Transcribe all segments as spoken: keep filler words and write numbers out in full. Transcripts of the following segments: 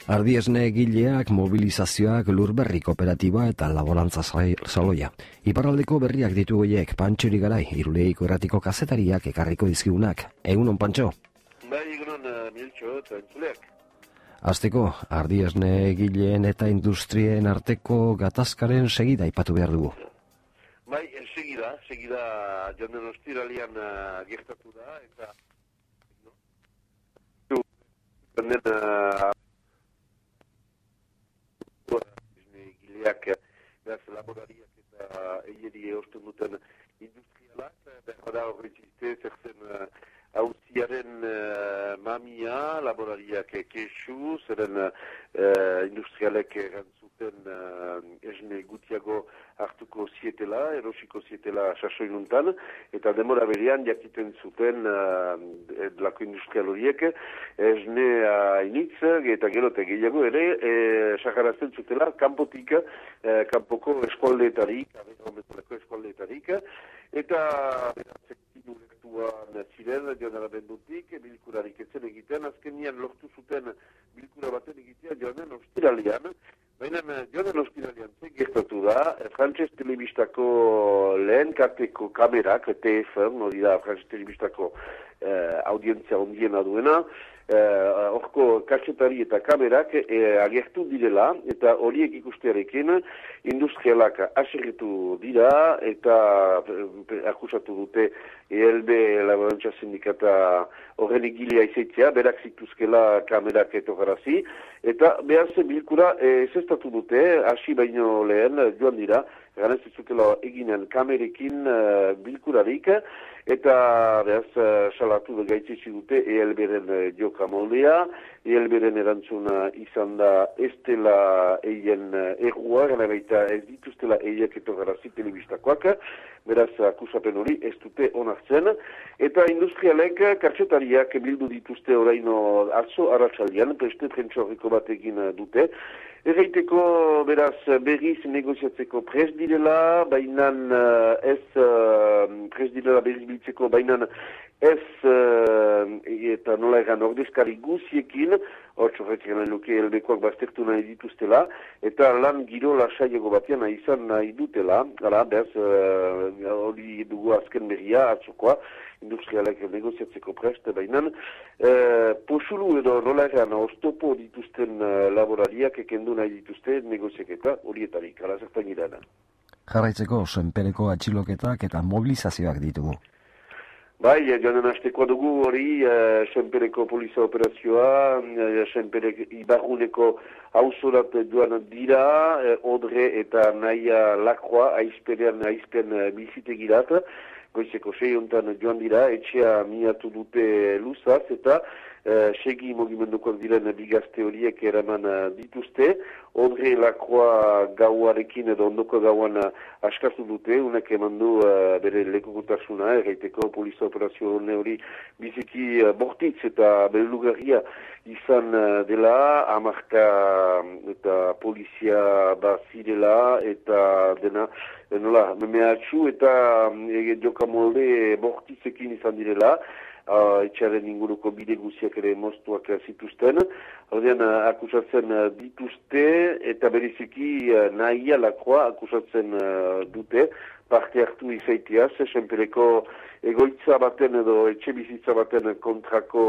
Ardiesne egileak, mobilizazioak, lurberri kooperatiba eta laborantza saloia. Iparraldeko berriak ditu goiek, Pantxori Garai, Iruleiko erratiko kazetariak ekarriko dizkigunak. Egunon, Pantxo? Bai, egunon, Miltxo, eta entzuleak. Azteko, ardiesne egileen eta industrien arteko gatazkaren segida aipatu behar dugu. Bai, segida, segida joan ostiralian uh, gertatu da, eta... No? Uh, Beraz, laborariak eta eieri eosten duten industrialak, behar da horretzite zertzen hauziaren uh, mamia, laborariak kesu, zeren uh, industrialek erantzuten uh, esne gutiago hartuko zietela, erosiko zietela sasoinuntan, eta demora berean jakiten zuten uh, lako industrial horiek, esne hainitz, eta gero eta gehiago ere, sakarazten zutela, kanpotik, uh, kanpoko eskualdeetarik, aberometaleko eskualdeetarik, eta beratzen urrektuan ziren, joan arabendutik, bilkurarik etzen egiten, azkenian lortu zuten bilkura baten egitea joanen ostiralian, baina joanen ostiralian zen gertatu da, Frantses Telebistako lehen karteko kamerak, T F, hori da Frantses Telebistako eh, audientzia ondiena duena, horko eh, katsetari eta kamerak eh, agertu direla, eta horiek ikustearekin industrialak aserretu dira, eta eh, akusatu dute E L B Laborantza Sindikata horren egilea izaitzea, berak zituzkela kamerak etogarazi, eta behar zen bilkura eh, zestatu dute, hasi baino lehen joan dira, ganez zutela eginen kamerekin uh, bilkurarik, eta behaz uh, salatu da gaitzitsi dute E L B-ren uh, joka moldea, E L B-ren erantzuna izan da ez dela eien uh, errua, gana baita ez dituztela eiek etogarazi telebistakoak, beraz akusapen hori ez dute onartzen, eta industrialek kartsetariak bildu dituzte oraino atzo arratsaldean, preste prentsa horreko batekin dute, erraiteko beraz berriz negoziatzeko prest direla, baina uh, ez uh, prest direla berriz biltzeko, baina ez uh, eta nola egan ordezkari guziekin, hor txorretik gana luke elbekoak baztertu nahi dituztela, eta lan giro lasaiago batean izan nahi dutela, gara, behaz, hori uh, dugu azken berria, atzokoa, industrialek negoziatzeko prest, baina uh, posulu edo nola egan oztopo dituzten uh, laborariak ekendu nahi dituzte negoziaketa horietarik, ala zertan irana. Jarraitzeko, senpereko atxiloketak eta mobilizazioak ditugu. Bai, joanen hastekoa dugu hori, uh, senpereko polizia operazioa, uh, senperek ibarruneko hauzorat duan dira, uh, Odre eta Naia Lakroa, aizperean aizpen uh, bizitegirat, goizeko sei hontan joan dira, etxea miatu dute luzaz, eta uh, segi mugimendukoak diren bigazte horiek eraman uh, dituzte, Odre Lakroa gauarekin edo ondoko gauan uh, askatu dute, unek eman du uh, bere lekukotasuna, erraiteko polizia operazio hori biziki uh, bortitz eta belugarria izan uh, dela, amarka eta polizia bazirela, eta dena, nola, memeatxu eta e, jokamolde bortitzekin izan direla, uh, etxaren inguruko bide guziak ere moztuak zituzten, ordean uh, akusatzen uh, dituzte, eta bereziki uh, Naia Lakroa akusatzen uh, dute, parte hartu izaiteaz, senpereko egoitza baten edo etxe bizitza baten kontrako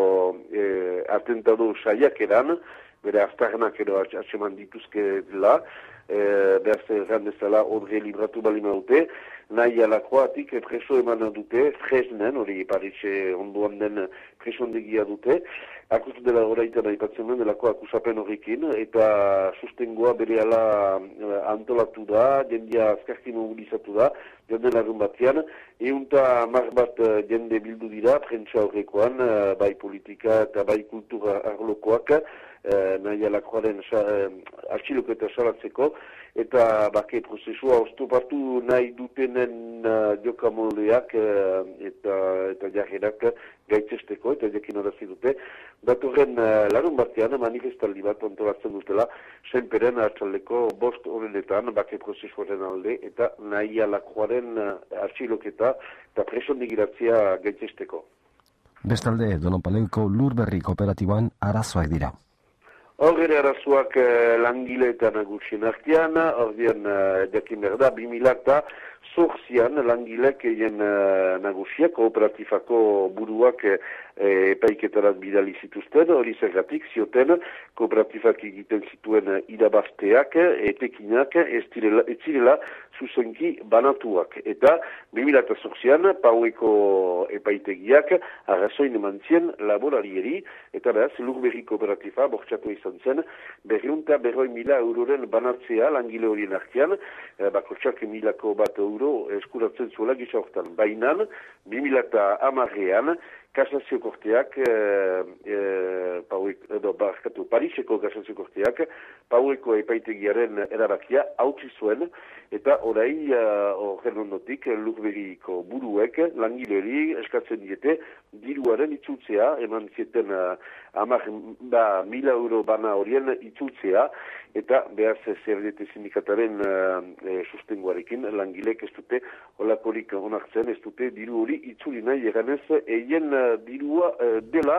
eh, atentado saiak eran, bere aztarnak edo atseman dituzke dela, eh, behaz errandezala Odre libratu balima dute, Naia Lakroatik preso eman dute, Fresnen, hori Paritxe ondoan den presondegia dute, akustu dela horreitan aipatzen den, delako akusapen horrekin, eta sustengoa bere ala uh, antolatu da, jendia azkarki mobilizatu da, joan larun batean, eunta mar bat uh, jende bildu dira, prentsa horrekoan, uh, bai politika eta bai kultura arlokoak, uh, Naia Lakroaren uh, atxiloketa salatzeko, eta bake prozesua oztopatu nahi dutenen uh, jokamoldeak uh, eta, eta jarrerak gaitzesteko, eta jakin horazi dute. Datorren uh, larun batean manifestaldi bat antolatzen dutela, senperen hartzaldeko bost horrenetan bake prozesuaren alde, eta Naia Lakroaren uh, atxiloketa eta presondegiratzea gaitzesteko. Bestalde, Donopaleuko lurberri kooperatiboan arazoak dira. Hor ere arazoak uh, langile eta nagusien artean, hor dien uh, jakin behar da, bi mila eta zortzian langilek egin uh, nagusiak, kooperatifako buruak uh, epaiketarat bidali zituzten, hori zergatik zioten kooperatifak egiten zituen uh, irabazteak, etekinak, ez direla, ez direla zuzenki banatuak. Eta bi mila eta zortzian paueko epaitegiak arrazoin eman zien laborarieri, eta beraz, Lurberri kooperatifa bortxatu izan zen, berriunta berroi mila euroren banatzea langile horien artean, eh, bakotxak milako bat euro eskuratzen zuela gisa hortan. Bainan, bi mila eta hamarrean, kasazio korteak, eh, eh, pauek, edo, barkatu, Pariseko kasazio korteak, paueko epaitegiaren erabakia hautsi zuen, eta orai horren ondotik Lurberriko buruek langileri eskatzen diete diruaren itzultzea, eman zieten uh, amar, ba, mila euro bana horien itzultzea, eta behaz zerdete sindikataren uh, e, sustengoarekin langilek ez dute olakorik onartzen, ez dute diru hori itzuli nahi eganez eien uh, dirua uh, dela,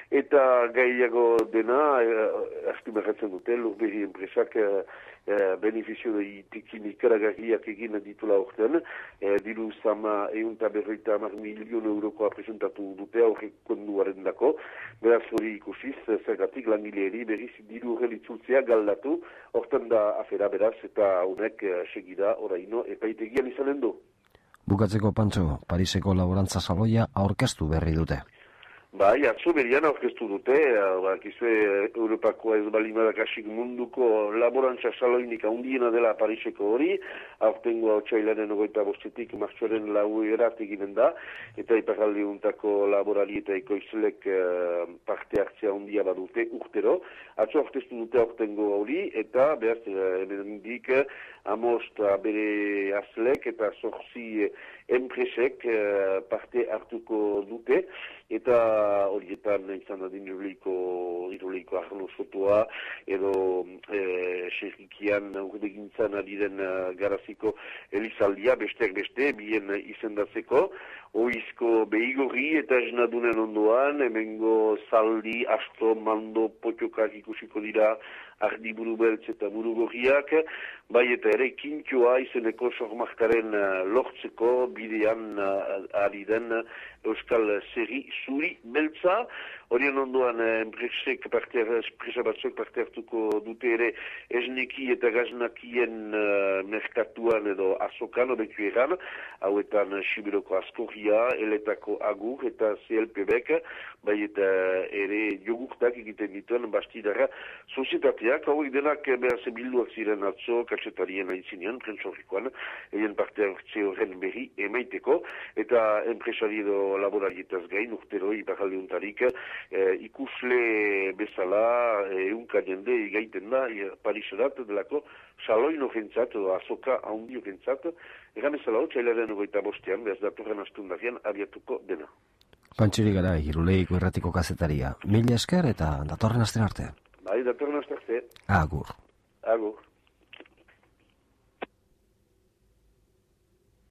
eta gaiago dena, eh, astimarratzen dute, Lurberri enpresak eh, eh, benefizio itikin ikaragarriak egin ditula orten, eh, diru zama eunta berroita amar milion eurokoa presentatu dute aurrek konduaren dako, beraz hori ikusiz, zergatik langileeri berriz diru horrel itzultzea galdatu, horten da afera beraz, eta honek eh, segida oraino epaitegian izanen du. Bukatzeko Pantxo, Pariseko laborantza saloia aurkeztu berri dute. Bai, atzo berian aurkeztu dute, bakizue Europakoa ez balimadak asik munduko laborantza saloinik handiena dela Pariseko hori, aurtengoa otsailaren ogoita bostetik martxoaren lau erat eginen da, eta iparralde untako laborari eta ekoizlek eh, parte hartzea handia badute urtero. Atzo aurkeztu dute aurtengo hori, eta behar emendik amost bere azlek eta zorzi enpresek eh, parte hartuko dute, eta horietan izan adin iruleiko arlo sotoa, edo e, xerrikian urdegintzan adiren uh, garaziko elizaldia, besteak beste, bien izendatzeko, oizko behigorri eta esnadunen ondoan, hemengo zaldi, asto, mando, potxokak ikusiko dira, ardi buru beltz eta buru gorriak, bai eta ere kintioa izeneko sormarkaren uh, lortzeko bidean uh, ari den uh, Euskal Seri Zuri beltza, horien ondoan enpresek parte, enpresa batzuk parte hartuko dute ere esneki eta gaznakien uh, merkatuan edo azokan, obetu eran, hauetan Sibiroko Askorria, Eletako Agur eta C L P B ek, bai eta ere jogurtak egiten dituen bastidarra sozietateak, hauek denak behar bilduak ziren atzo, katsetarien aintzinean, prentsorrikoan, egin parte hartze horren berri emaiteko, eta enpresari edo laborarietaz gain, urtero iparalde untarik, eh, ikusle bezala, eunka eh, jende igaiten da, eh, Pariserat delako, saloino jentzat, edo azoka haundio jentzat, egan ezala hau, txailaren ogoita bostean, behaz datorren astundarian abiatuko dena. Pantxiri gara, Iruleiko erratiko kazetaria. Mila esker eta datorren asten arte. Bai, datorren asten arte. Agur. Agur.